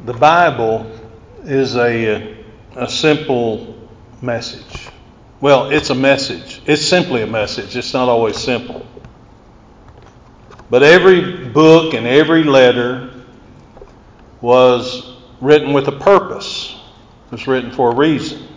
The Bible is a simple message. Well, it's a message. It's simply a message. It's not always simple. But every book and every letter was written with a purpose. It was written for a reason.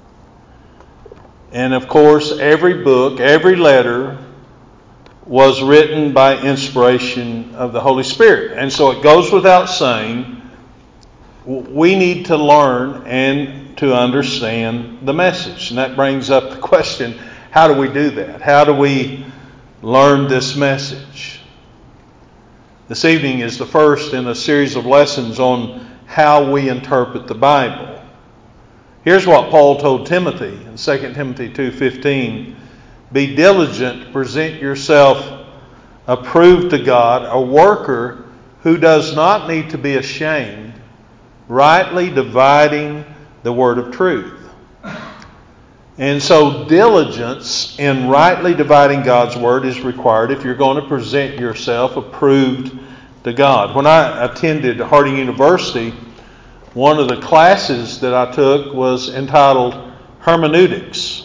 And of course, every book, every letter was written by inspiration of the Holy Spirit. And so it goes without saying, we need to learn and to understand the message. And that brings up the question, how do we do that? How do we learn this message? This evening is the first in a series of lessons on how we interpret the Bible. Here's what Paul told Timothy in 2 Timothy 2:15. Be diligent to present yourself approved to God, a worker who does not need to be ashamed, rightly dividing the word of truth. And so diligence in rightly dividing God's word is required if you're going to present yourself approved to God. When I attended Harding University, one of the classes that I took was entitled Hermeneutics.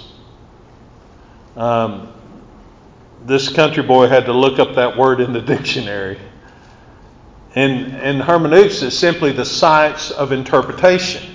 This country boy had to look up that word in the dictionary. And hermeneutics is simply the science of interpretation.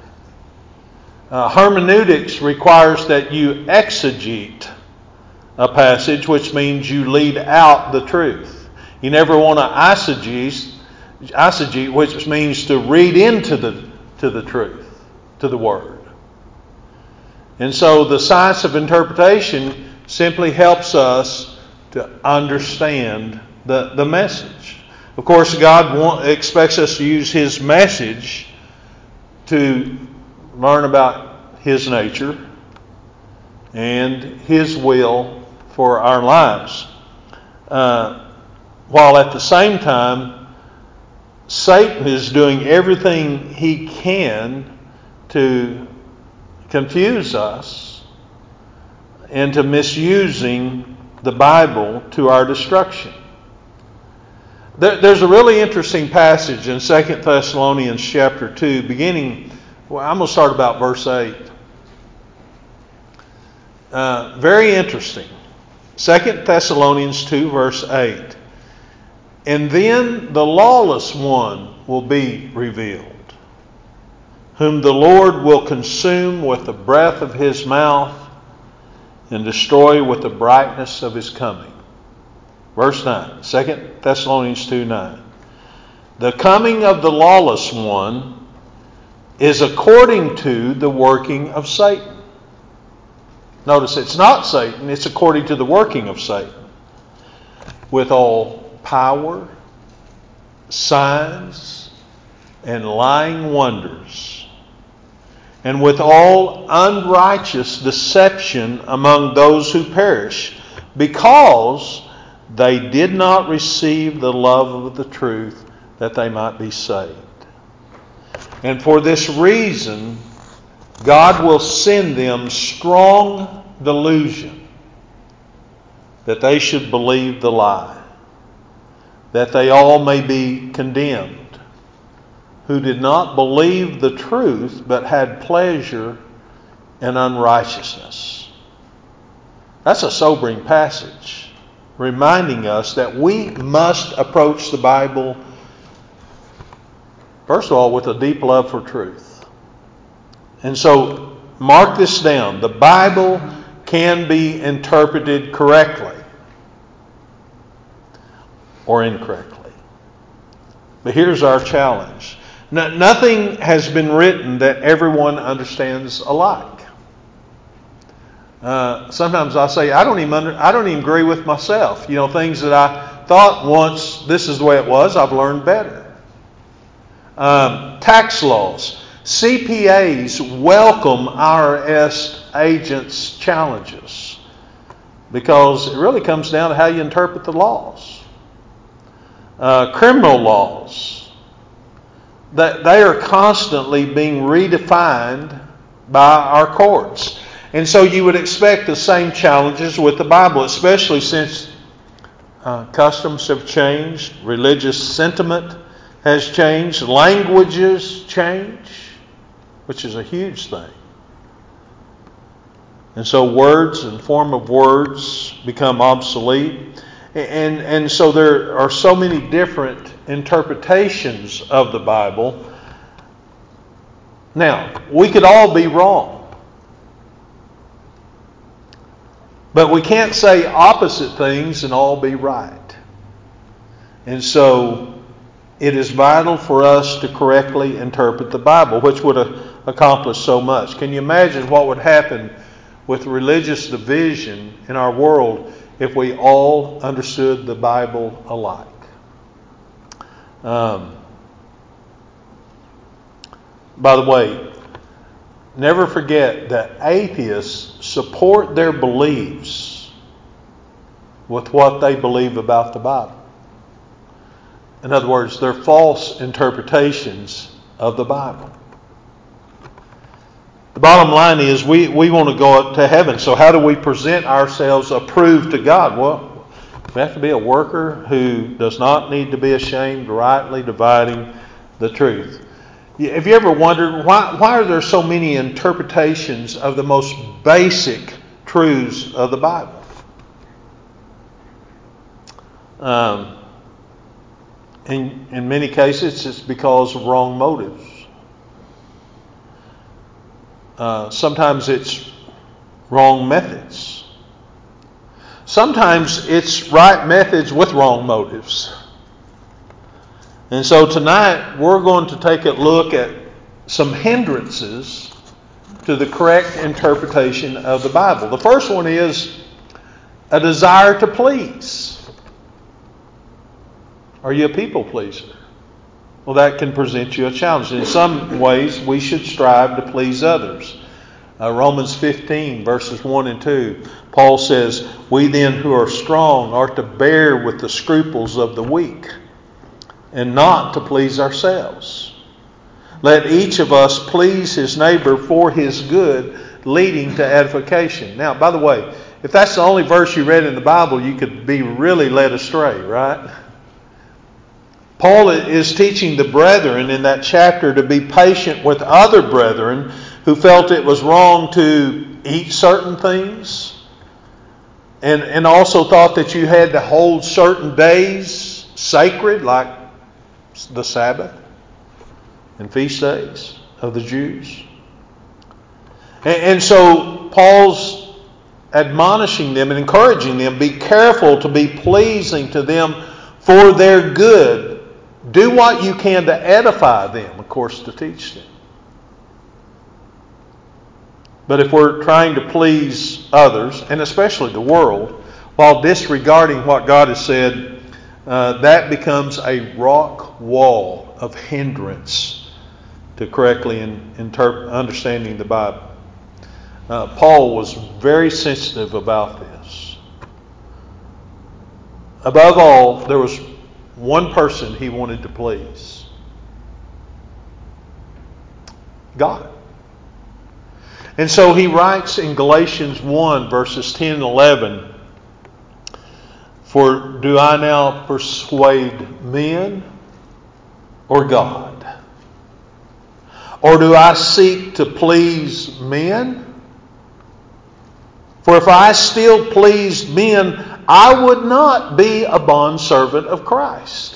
Hermeneutics requires that you exegete a passage, which means you lead out the truth. You never want to eisegete, which means to read into the truth, to the word. And so the science of interpretation simply helps us to understand the message. Of course, God expects us to use His message to learn about His nature and His will for our lives. While at the same time, Satan is doing everything he can to confuse us into misusing the Bible to our destruction. There's a really interesting passage in 2 Thessalonians chapter 2, beginning, I'm going to start about verse 8. Very interesting. 2 Thessalonians 2, verse 8. And then the lawless one will be revealed, whom the Lord will consume with the breath of His mouth and destroy with the brightness of His coming. Verse 9, 2 Thessalonians 2:9. The coming of the lawless one is according to the working of Satan. Notice it's not Satan, it's according to the working of Satan. With all power, signs, and lying wonders, and with all unrighteous deception among those who perish, because they did not receive the love of the truth that they might be saved. And for this reason, God will send them strong delusion that they should believe the lie, that they all may be condemned, who did not believe the truth, but had pleasure in unrighteousness. That's a sobering passage, reminding us that we must approach the Bible, first of all, with a deep love for truth. And so, mark this down. The Bible can be interpreted correctly or incorrectly. But here's our challenge. Nothing has been written that everyone understands alike. Sometimes I say, I don't even agree with myself. Things that I thought once this is the way it was, I've learned better. Tax laws. CPAs welcome IRS agents' challenges because it really comes down to how you interpret the laws. Criminal laws, that they are constantly being redefined by our courts. And so you would expect the same challenges with the Bible, especially since customs have changed, religious sentiment has changed. Languages change, which is a huge thing. And so words and form of words become obsolete. And so there are so many different interpretations of the Bible. Now, we could all be wrong. But we can't say opposite things and all be right. And so it is vital for us to correctly interpret the Bible, which would accomplish so much. Can you imagine what would happen with religious division in our world if we all understood the Bible alike? By the way, never forget that atheists support their beliefs with what they believe about the Bible. In other words, they're false interpretations of the Bible. The bottom line is we want to go up to heaven. So how do we present ourselves approved to God? Well, we have to be a worker who does not need to be ashamed, rightly dividing the truth. Have you ever wondered why are there so many interpretations of the most basic truths of the Bible? In many cases, it's because of wrong motives. Sometimes it's wrong methods. Sometimes it's right methods with wrong motives. And so tonight we're going to take a look at some hindrances to the correct interpretation of the Bible. The first one is a desire to please. Are you a people pleaser? Well, that can present you a challenge. In some ways, we should strive to please others. Romans 15, verses 1 and 2, Paul says, "We then who are strong are to bear with the scruples of the weak, and not to please ourselves. Let each of us please his neighbor for his good, leading to edification." Now, by the way, if that's the only verse you read in the Bible, you could be really led astray, right? Paul is teaching the brethren in that chapter to be patient with other brethren who felt it was wrong to eat certain things, and also thought that you had to hold certain days sacred, like the Sabbath and feast days of the Jews. And so Paul's admonishing them and encouraging them, be careful to be pleasing to them for their good. Do what you can to edify them, of course, to teach them. But if we're trying to please others, and especially the world, while disregarding what God has said, that becomes a rock wall of hindrance to correctly understanding the Bible. Paul was very sensitive about this. Above all, there was one person he wanted to please: God. And so he writes in Galatians 1, verses 10 and 11, "For do I now persuade men or God? Or do I seek to please men? For if I still pleased men, I would not be a bondservant of Christ.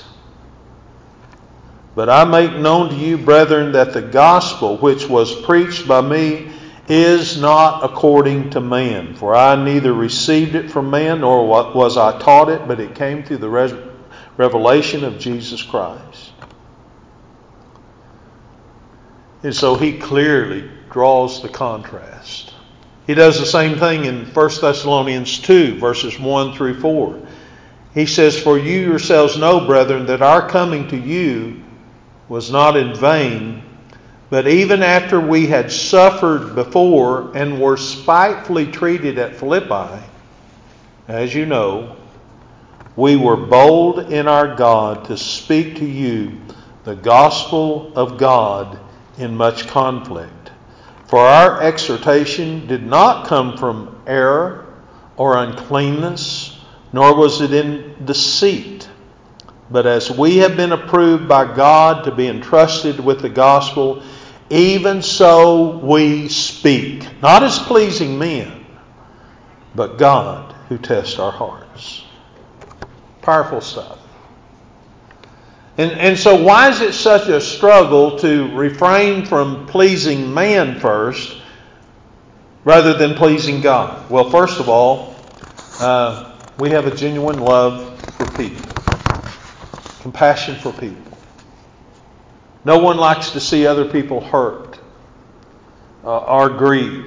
But I make known to you, brethren, that the gospel which was preached by me is not according to man. For I neither received it from man, nor was I taught it, but it came through the revelation of Jesus Christ." And so he clearly draws the contrast. He does the same thing in 1 Thessalonians 2, verses 1 through 4. He says, "For you yourselves know, brethren, that our coming to you was not in vain, but even after we had suffered before and were spitefully treated at Philippi, as you know, we were bold in our God to speak to you the gospel of God in much conflict. For our exhortation did not come from error or uncleanness, nor was it in deceit. But as we have been approved by God to be entrusted with the gospel, even so we speak, not as pleasing men, but God who tests our hearts. Powerful stuff. And so why is it such a struggle to refrain from pleasing man first rather than pleasing God? Well, first of all, we have a genuine love for people. Compassion for people. No one likes to see other people hurt or grieve.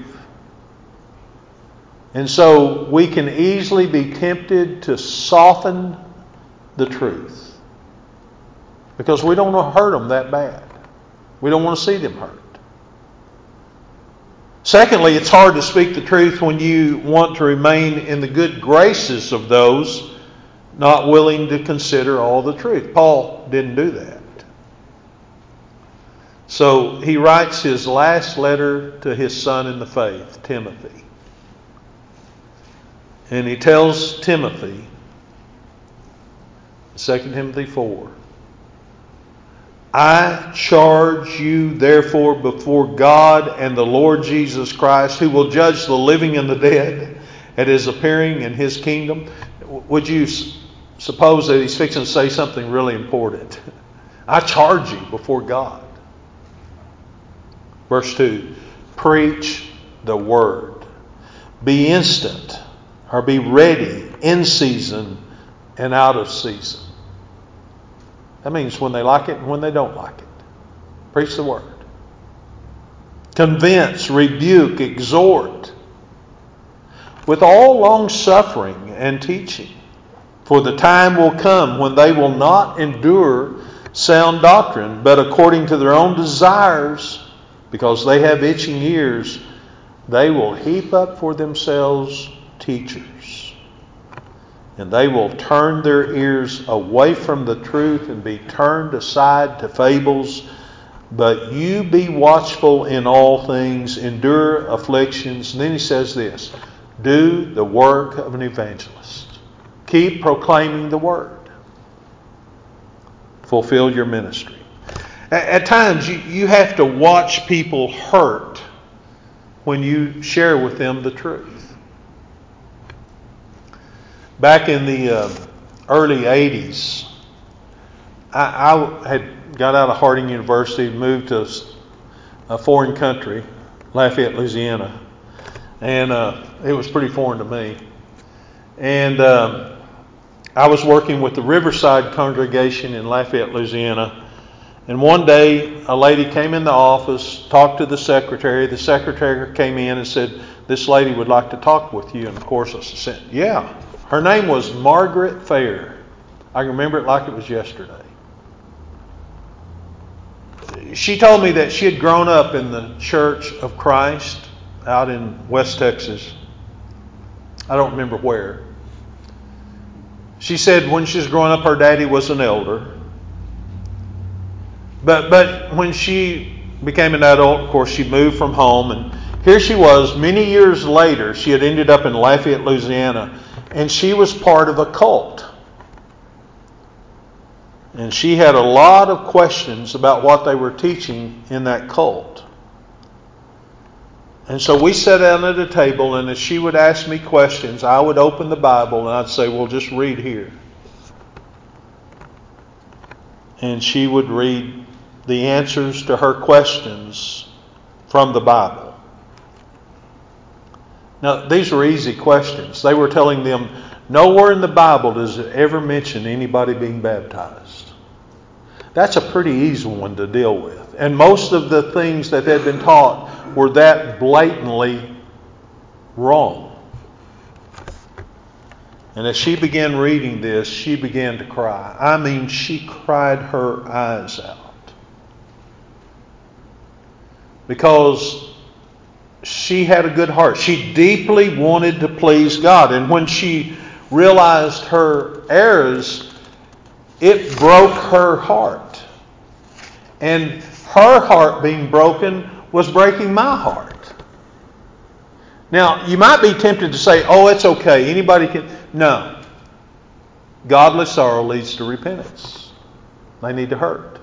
And so we can easily be tempted to soften the truth. Because we don't want to hurt them that bad. We don't want to see them hurt. Secondly, it's hard to speak the truth when you want to remain in the good graces of those not willing to consider all the truth. Paul didn't do that. So he writes his last letter to his son in the faith, Timothy. And he tells Timothy, 2 Timothy 4, I charge you therefore before God and the Lord Jesus Christ, who will judge the living and the dead at his appearing in his kingdom. Would you suppose that he's fixing to say something really important? I charge you before God. Verse 2, preach the word. Be instant, or be ready in season and out of season. That means when they like it and when they don't like it. Preach the word. Convince, rebuke, exhort with all long suffering and teaching. For the time will come when they will not endure sound doctrine, but according to their own desires, because they have itching ears, they will heap up for themselves teachers. And they will turn their ears away from the truth and be turned aside to fables. But you be watchful in all things, endure afflictions. And then he says this, do the work of an evangelist. Keep proclaiming the word. Fulfill your ministry. At times you have to watch people hurt when you share with them the truth. Back in the early 80s, I had got out of Harding University and moved to a foreign country, Lafayette, Louisiana. And it was pretty foreign to me. And I was working with the Riverside congregation in Lafayette, Louisiana. And one day, a lady came in the office, talked to the secretary. The secretary came in and said, this lady would like to talk with you. And of course, I said, yeah. Her name was Margaret Fair. I remember it like it was yesterday. She told me that she had grown up in the Church of Christ out in West Texas. I don't remember where. She said when she was growing up, her daddy was an elder. But when she became an adult, of course, she moved from home. And here she was, many years later, she had ended up in Lafayette, Louisiana. And she was part of a cult. And she had a lot of questions about what they were teaching in that cult. And so we sat down at a table, and as she would ask me questions, I would open the Bible and I'd say, well, just read here. And she would read the answers to her questions from the Bible. Now, these were easy questions. They were telling them, nowhere in the Bible does it ever mention anybody being baptized. That's a pretty easy one to deal with. And most of the things that had been taught were that blatantly wrong. And as she began reading this, she began to cry. I mean, she cried her eyes out. Because she had a good heart. She deeply wanted to please God. And when she realized her errors, it broke her heart. And her heart being broken was breaking my heart. Now, you might be tempted to say, oh, it's okay. Anybody can. No. godly sorrow leads to repentance. They need to hurt.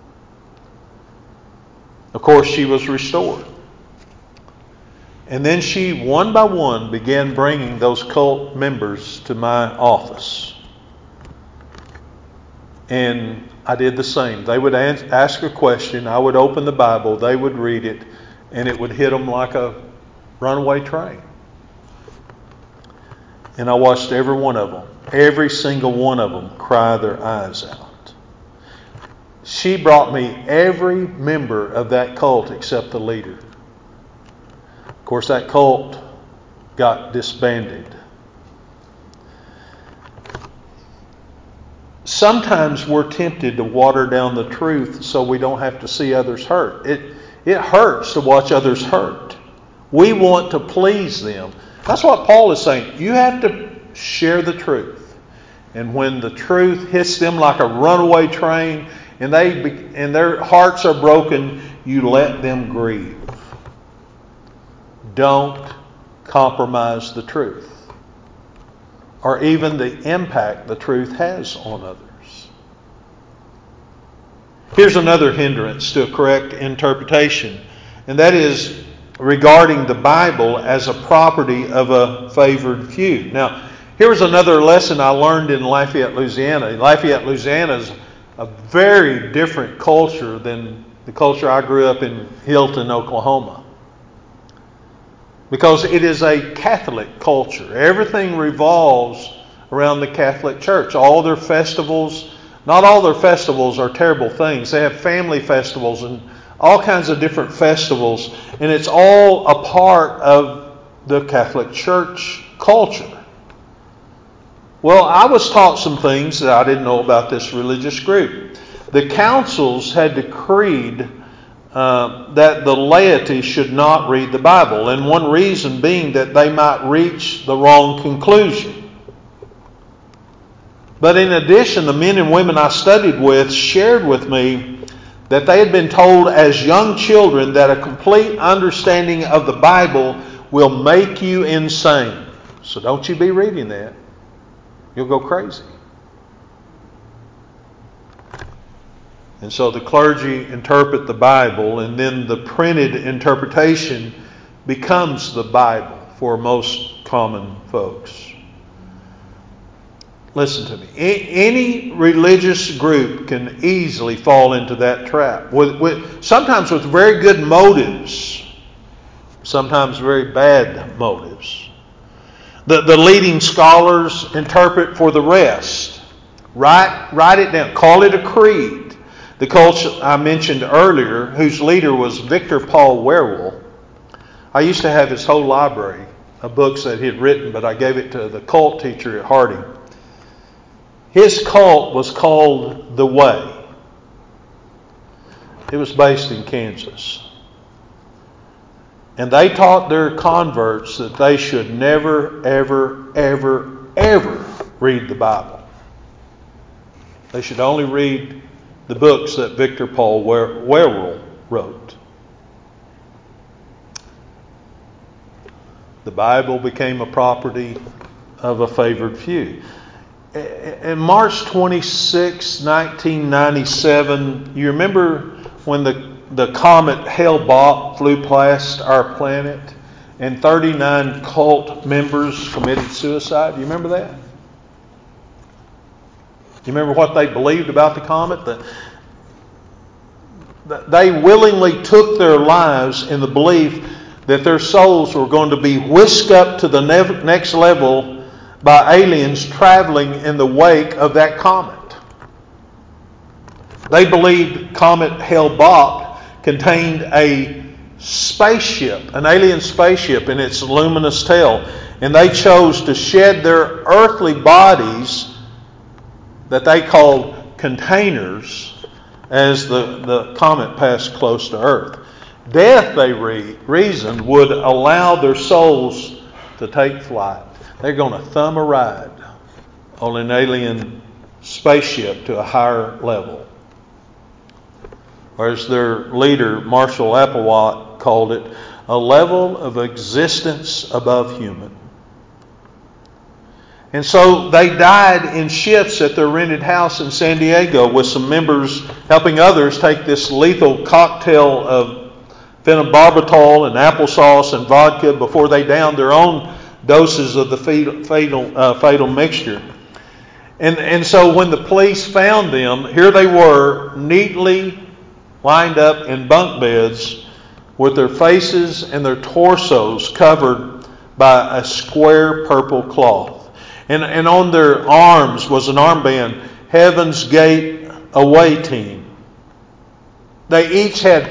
Of course, she was restored. And then she, one by one, began bringing those cult members to my office. And I did the same. They would ask a question. I would open the Bible. They would read it. And it would hit them like a runaway train. And I watched every one of them, every single one of them, cry their eyes out. She brought me every member of that cult except the leader. Of course, that cult got disbanded. Sometimes we're tempted to water down the truth so we don't have to see others hurt. It hurts to watch others hurt. We want to please them. That's what Paul is saying. You have to share the truth. And when the truth hits them like a runaway train and their hearts are broken, you let them grieve. Don't compromise the truth or even the impact the truth has on others. Here's another hindrance to a correct interpretation, and that is regarding the Bible as a property of a favored few. Now, here's another lesson I learned in Lafayette, Louisiana. Lafayette, Louisiana is a very different culture than the culture I grew up in Hilton, Oklahoma. Because it is a Catholic culture. Everything revolves around the Catholic Church. All their festivals, not all their festivals are terrible things. They have family festivals and all kinds of different festivals. And it's all a part of the Catholic Church culture. Well, I was taught some things that I didn't know about this religious group. The councils had decreed that the laity should not read the Bible, and one reason being that they might reach the wrong conclusion. But in addition, the men and women I studied with shared with me that they had been told as young children that a complete understanding of the Bible will make you insane. So don't you be reading that. You'll go crazy. And so the clergy interpret the Bible, and then the printed interpretation becomes the Bible for most common folks. Listen to me. Any religious group can easily fall into that trap. Sometimes with very good motives, sometimes very bad motives. The leading scholars interpret for the rest. Write it down. Call it a creed. The cult I mentioned earlier, whose leader was Victor Paul Wierwille, I used to have his whole library of books that he had written, but I gave it to the cult teacher at Harding. His cult was called The Way. It was based in Kansas. And they taught their converts that they should never, ever, ever, ever read the Bible. They should only read the books that Victor Paul Wierwille wrote. The Bible became a property of a favored few. In March 26, 1997, you remember when the comet Hale-Bopp flew past our planet and 39 cult members committed suicide? Do you remember that? You remember what they believed about the comet? They willingly took their lives in the belief that their souls were going to be whisked up to the next level by aliens traveling in the wake of that comet. They believed comet Hale-Bopp contained a spaceship, an alien spaceship in its luminous tail, and they chose to shed their earthly bodies that they called containers as the comet passed close to Earth. Death, they reasoned, would allow their souls to take flight. They're going to thumb a ride on an alien spaceship to a higher level. Or as their leader, Marshall Applewhite, called it, a level of existence above human. And so they died in shifts at their rented house in San Diego, with some members helping others take this lethal cocktail of phenobarbital and applesauce and vodka before they downed their own doses of the fatal mixture. And so when the police found them, here they were, neatly lined up in bunk beds with their faces and their torsos covered by a square purple cloth. And on their arms was an armband, Heaven's Gate Away Team. They each had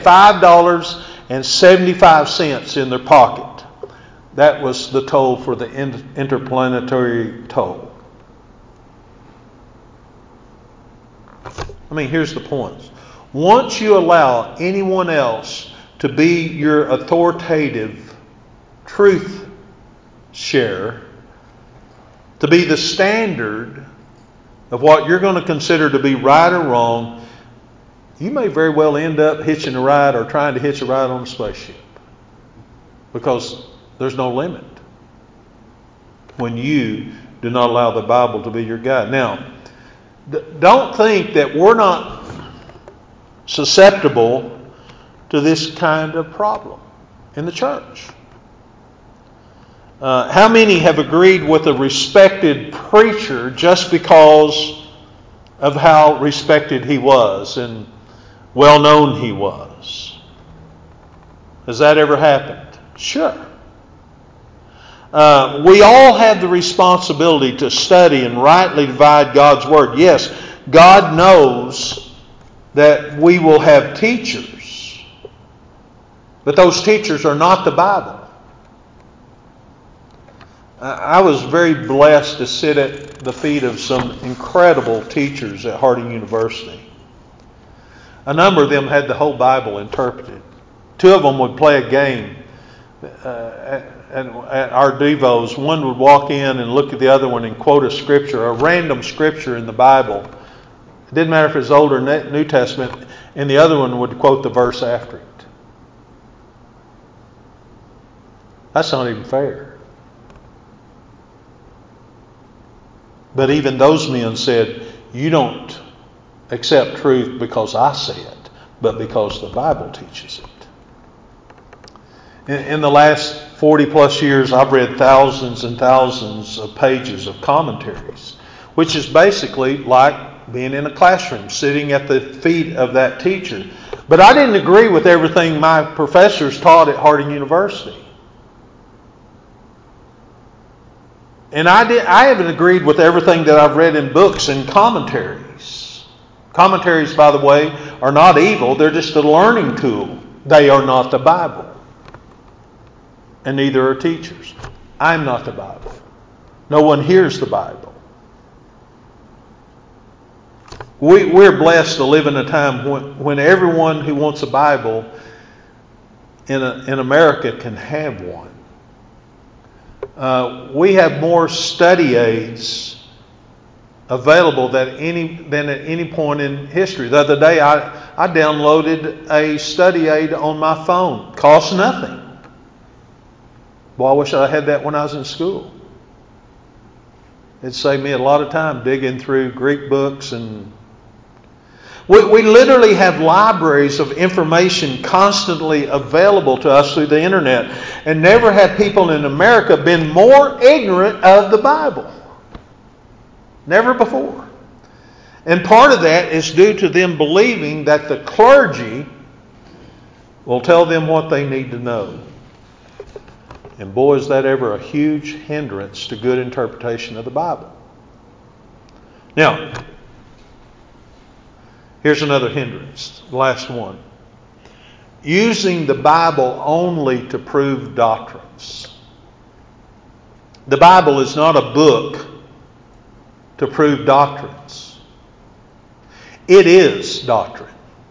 $5.75 in their pocket. That was the toll for the interplanetary toll. I mean, here's the point. Once you allow anyone else to be your authoritative truth sharer, to be the standard of what you're going to consider to be right or wrong, you may very well end up hitching a ride or trying to hitch a ride on a spaceship, because there's no limit when you do not allow the Bible to be your guide. Now, don't think that we're not susceptible to this kind of problem in the church. How many have agreed with a respected preacher just because of how respected he was and well known he was? Has that ever happened? Sure. We all have the responsibility to study and rightly divide God's Word. Yes, God knows that we will have teachers, but those teachers are not the Bible. I was very blessed to sit at the feet of some incredible teachers at Harding University. A number of them had the whole Bible interpreted. Two of them would play a game at our devos. One would walk in and look at the other one and quote a scripture, a random scripture in the Bible. It didn't matter if it was Old or New Testament, and the other one would quote the verse after it. That's not even fair. But even those men said, you don't accept truth because I say it, but because the Bible teaches it. In the last 40 plus years, I've read thousands and thousands of pages of commentaries, which is basically like being in a classroom, sitting at the feet of that teacher. But I didn't agree with everything my professors taught at Harding University. And I haven't agreed with everything that I've read in books and commentaries. Commentaries, by the way, are not evil. They're just a learning tool. They are not the Bible. And neither are teachers. I'm not the Bible. No one hears the Bible. We're blessed to live in a time when everyone who wants a Bible in America can have one. We have more study aids available than at any point in history. The other day, I downloaded a study aid on my phone. Costs nothing. Boy, I wish I had that when I was in school. It saved me a lot of time digging through Greek books. And we literally have libraries of information constantly available to us through the internet. And never have people in America been more ignorant of the Bible. Never before. And part of that is due to them believing that the clergy will tell them what they need to know. And boy, is that ever a huge hindrance to good interpretation of the Bible. Now, here's another hindrance, the last one. Using the Bible only to prove doctrines. The Bible is not a book to prove doctrines. It is doctrine.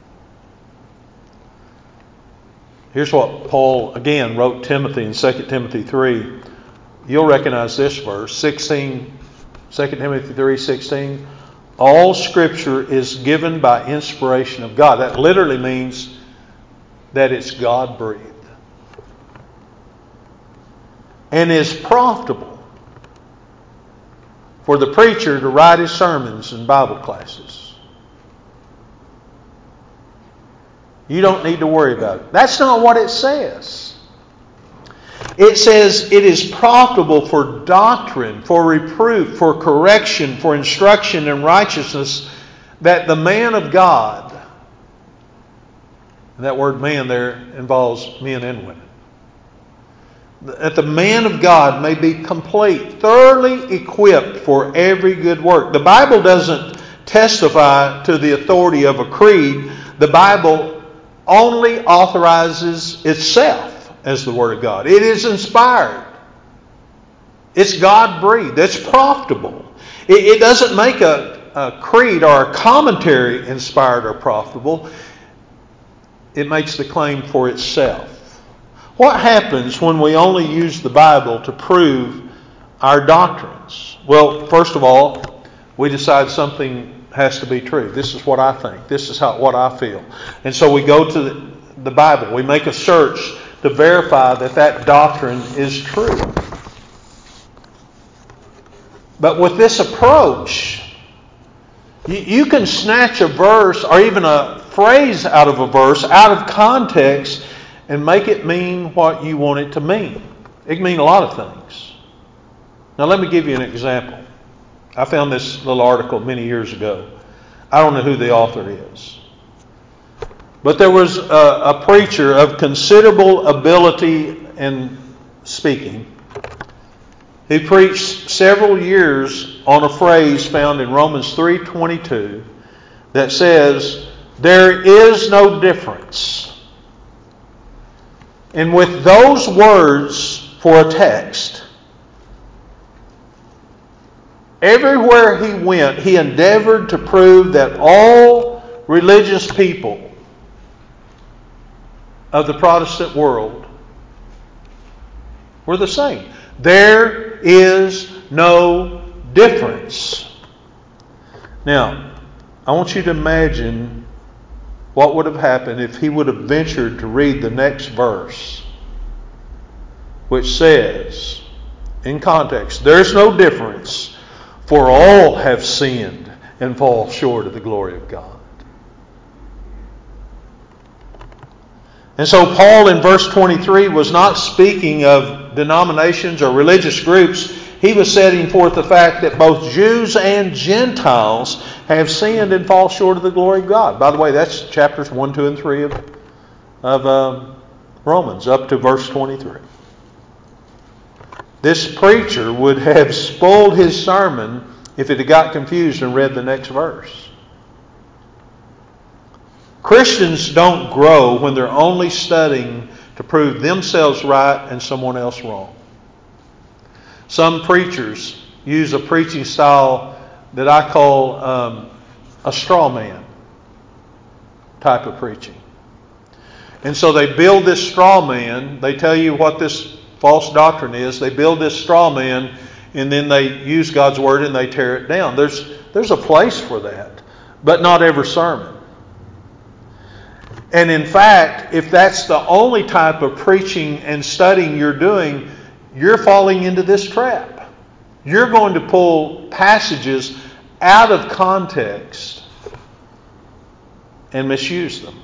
Here's what Paul, again, wrote Timothy in 2 Timothy 3. You'll recognize this verse, 16, 2 Timothy 3:16. All Scripture is given by inspiration of God. That literally means that it's God-breathed. And is profitable for the preacher to write his sermons in Bible classes. You don't need to worry about it. That's not what it says. It says it is profitable for doctrine, for reproof, for correction, for instruction in righteousness, that the man of God, and that word man there involves men and women, that the man of God may be complete, thoroughly equipped for every good work. The Bible doesn't testify to the authority of a creed. The Bible only authorizes itself as the Word of God. It is inspired. It's God-breathed. It's profitable. It doesn't make a creed or a commentary inspired or profitable. It makes the claim for itself. What happens when we only use the Bible to prove our doctrines? Well, first of all, we decide something has to be true. This is what I think. This is what I feel. And so we go to the Bible. We make a search to verify that doctrine is true. But with this approach, you can snatch a verse or even a phrase out of a verse, out of context, and make it mean what you want it to mean. It can mean a lot of things. Now let me give you an example. I found this little article many years ago. I don't know who the author is. But there was a preacher of considerable ability in speaking. He preached several years on a phrase found in Romans 3:22 that says, "There is no difference." And with those words for a text, everywhere he went, he endeavored to prove that all religious people of the Protestant world were the same. There is no difference. Now, I want you to imagine what would have happened if he would have ventured to read the next verse, which says, in context, "There's no difference, for all have sinned and fall short of the glory of God." And so Paul in verse 23 was not speaking of denominations or religious groups. He was setting forth the fact that both Jews and Gentiles have sinned and fall short of the glory of God. By the way, that's chapters 1, 2, and 3 of Romans, up to verse 23. This preacher would have spoiled his sermon if it had got confused and read the next verse. Christians don't grow when they're only studying to prove themselves right and someone else wrong. Some preachers use a preaching style that I call a straw man type of preaching. And so they build this straw man. They tell you what this false doctrine is. They build this straw man, and then they use God's word and they tear it down. There's a place for that, but not every sermon. And in fact, if that's the only type of preaching and studying you're doing, you're falling into this trap. You're going to pull passages out of context and misuse them.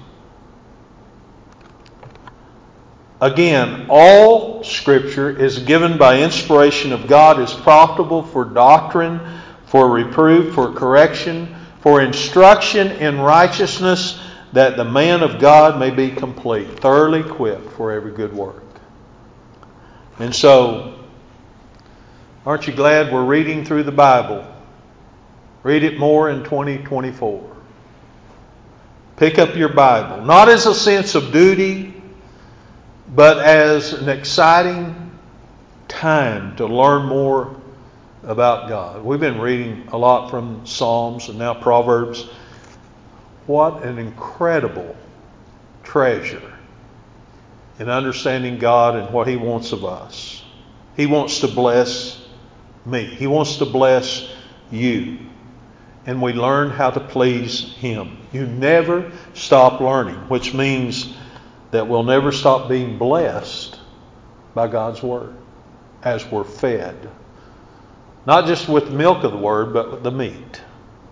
Again, all Scripture is given by inspiration of God, is profitable for doctrine, for reproof, for correction, for instruction in righteousness, that the man of God may be complete, thoroughly equipped for every good work. And so, aren't you glad we're reading through the Bible? Read it more in 2024. Pick up your Bible, not as a sense of duty, but as an exciting time to learn more about God. We've been reading a lot from Psalms and now Proverbs. What an incredible treasure in understanding God and what He wants of us. He wants to bless me. He wants to bless you. And we learn how to please Him. You never stop learning, which means that we'll never stop being blessed by God's Word as we're fed. Not just with the milk of the Word, but with the meat.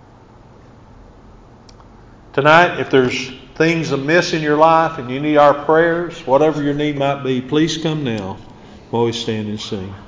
Tonight, if there's things amiss in your life and you need our prayers, whatever your need might be, please come now while we stand and sing.